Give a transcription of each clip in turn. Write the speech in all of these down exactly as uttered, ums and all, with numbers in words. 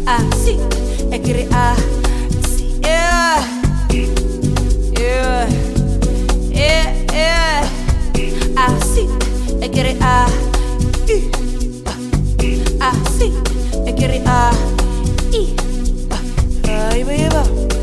ah, si, e kere ah, si, yeah, yeah, yeah, yeah, ah, si, e kere ah, i, ah, si, e kere ah, i, ah, iba, iba,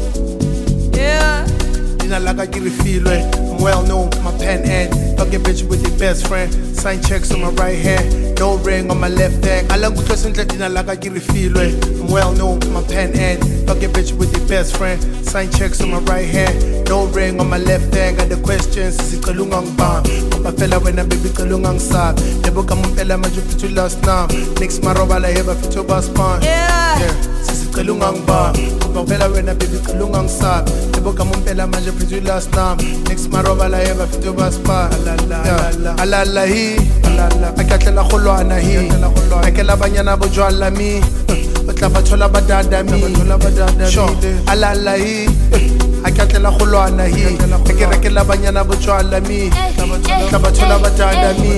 yeah. Dina like I get it feel it. I'm well known for my pen and fuck a bitch with your best friend. Sign checks on my right hand, no ring on my left hand. I love to Dina like I get it feel it. I'm well known for my pen and fuck a bitch with your best friend. Sign checks on my right hand, no ring on my left hand. Got the questions, is it kalungang ba? Papa fella when I baby kalungang sa. Nebo kamumpela majupi to last now. Next maroba la heba fito bas pan. Yeah. Kalungang ba, papa when I baby kalungang sa. Nebo kamumpela majupi to last now. Next maroba la heba fito bas pan. Alala, alala hi, alala. Akatla khulwana hi, akela banyana bojwala mi. Otla bathola badada mi, sho alala hi. Akatla khulwana hi, akerekela banyana bojwala mi. Otla bathola badada mi.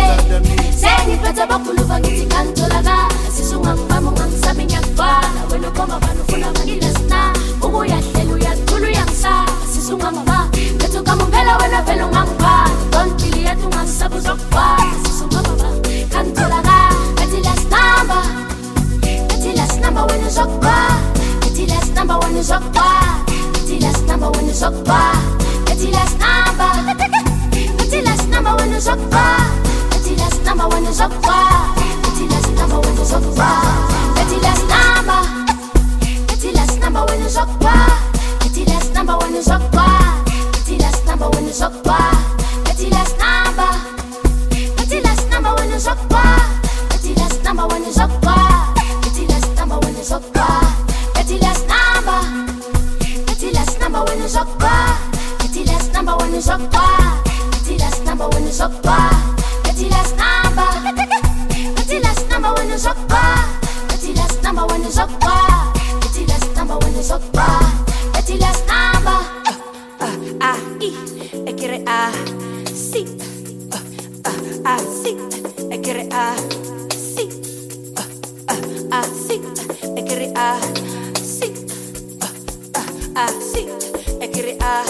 Seni pata bakuluva ngiti kantolaga. Sisungang pamungang sabi niya ba. Weno koma banufuna manilas na. Ugo ya telu ya tulu yang sa. Sisungang ba. Ketu kamungela wena velo ngamba. Don't pili ya tungang sabu zokwa. Sisungang ba. Kantolaga. Kati last number. Kati last number wena zokwa. Kati last number wena zokwa. Kati last number wena zokwa. Kati last number. Kati last number wena zokwa. Kati last number wena zokwa. Kati last number wena zokwa. Kati last number. Kati last number wena zokwa. Kati last number wena zokwa. Kati last number wena zokwa. Kati last number. Kati last number wena zokwa. Kati last number wena zokwa. Kati last number wena zokwa. Kati last number. Kati last number wena zokwa. Kati last number wena zokwa. Kati last number wena zokwa. Kati last number. Kati last number wena zokwa. Kati last number wena zokwa. Kati last number wena zokwa. Kati last number. Ah, ah, i, e kere ah, si, ah, ah, ah, si, e kere ah, si, ah, ah, ah, si, e kere ah, si, ah, ah, ah, si, e kere ah,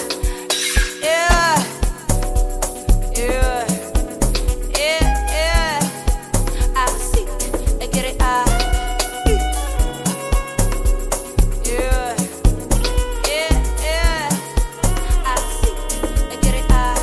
yeah, yeah, yeah, yeah, ah, si, e kere ah, yeah, yeah, yeah, ah, si, e kere ah.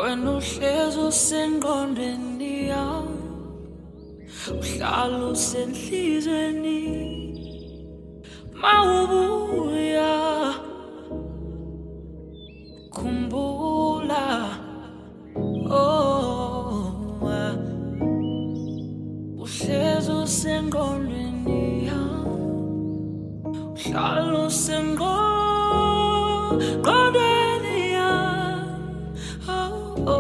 wena uhlezi usengqondweni yami uhlala usenhlizweni mawubuya khumbula oh uhlezi usengqondweni yami uhlala usengqondweni yami oh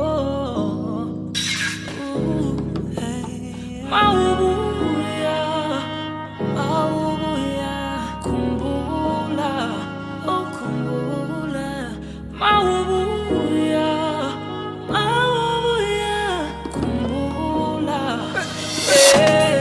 mawubuya mawubuya khumbula oh khumbula mawubuya mawubuya khumbula yeah.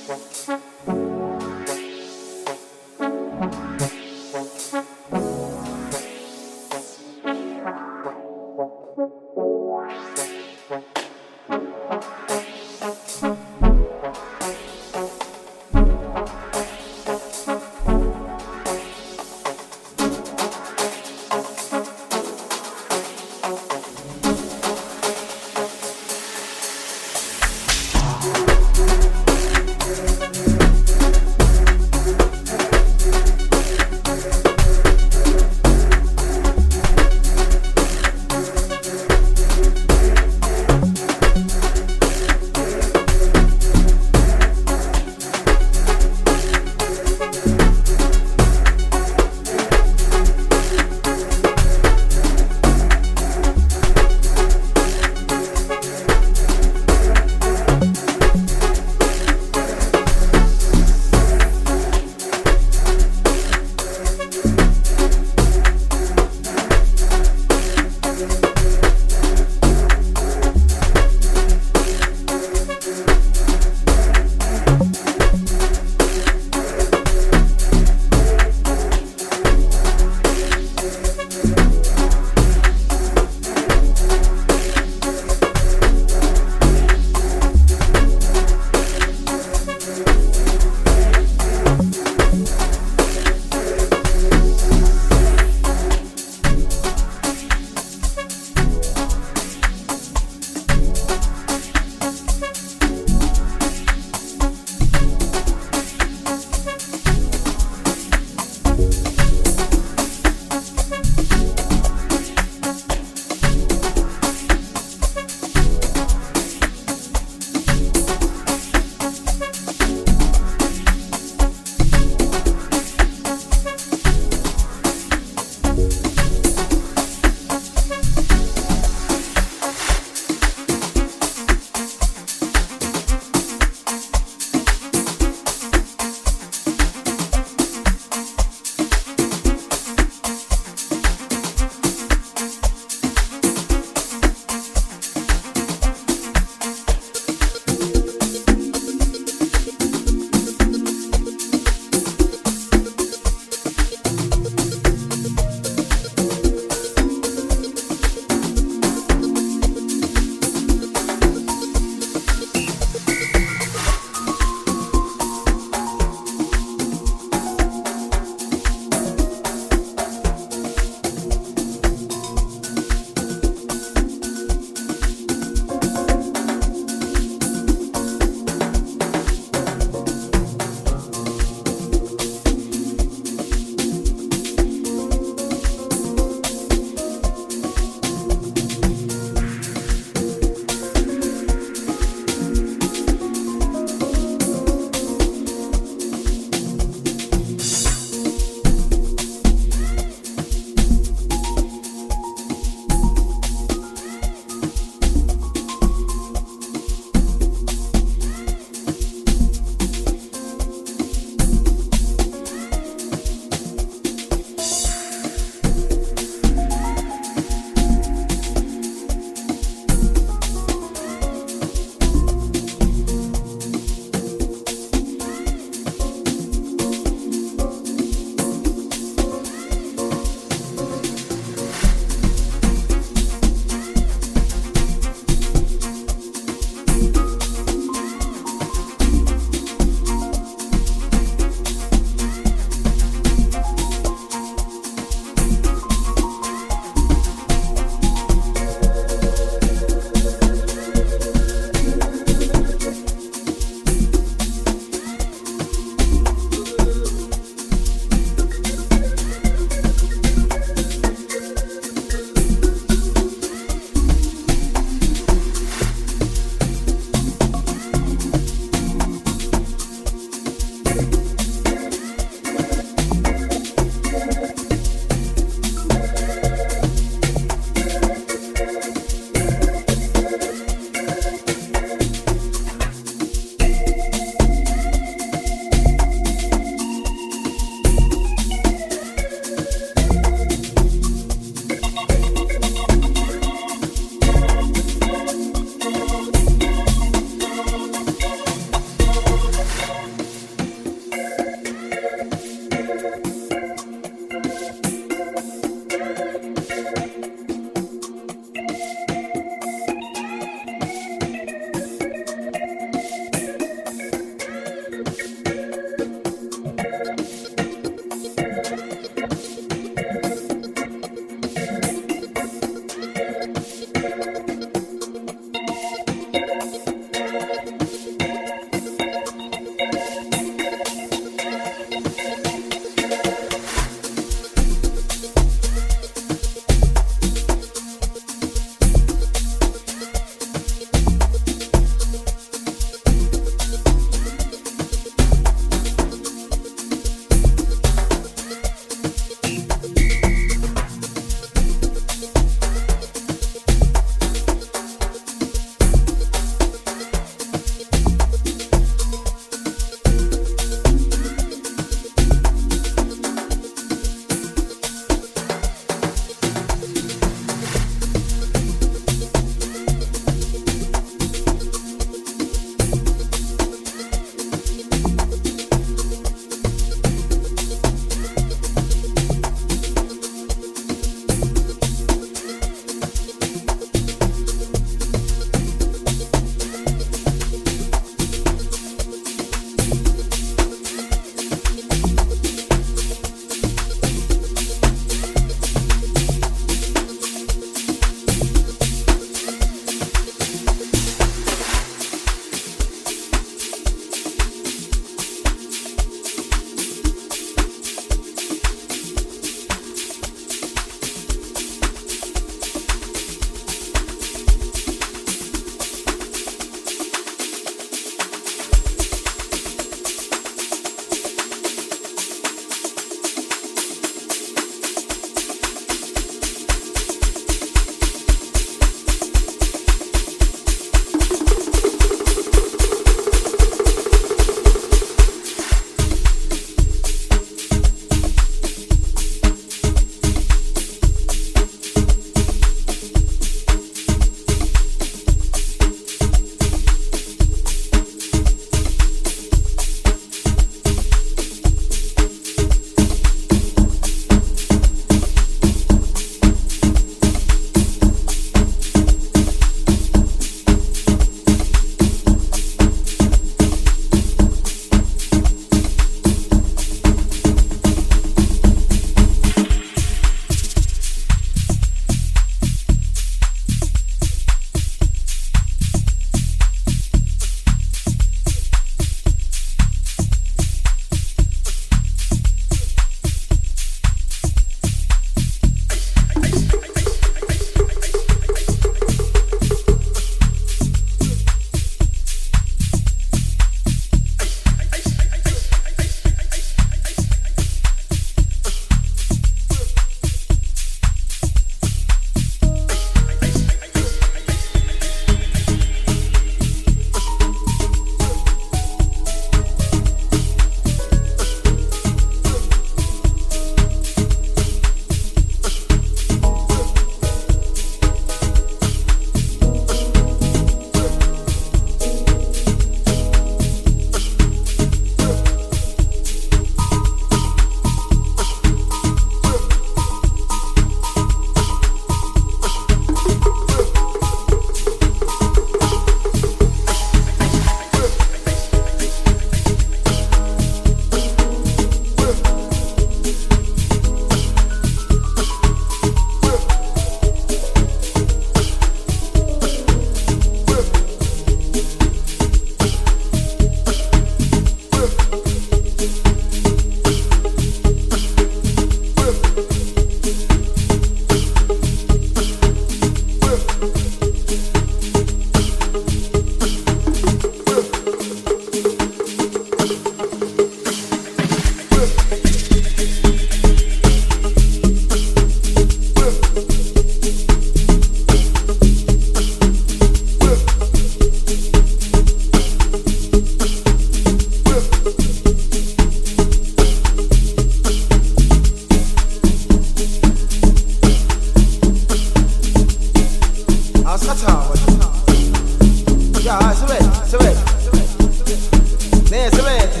sebethe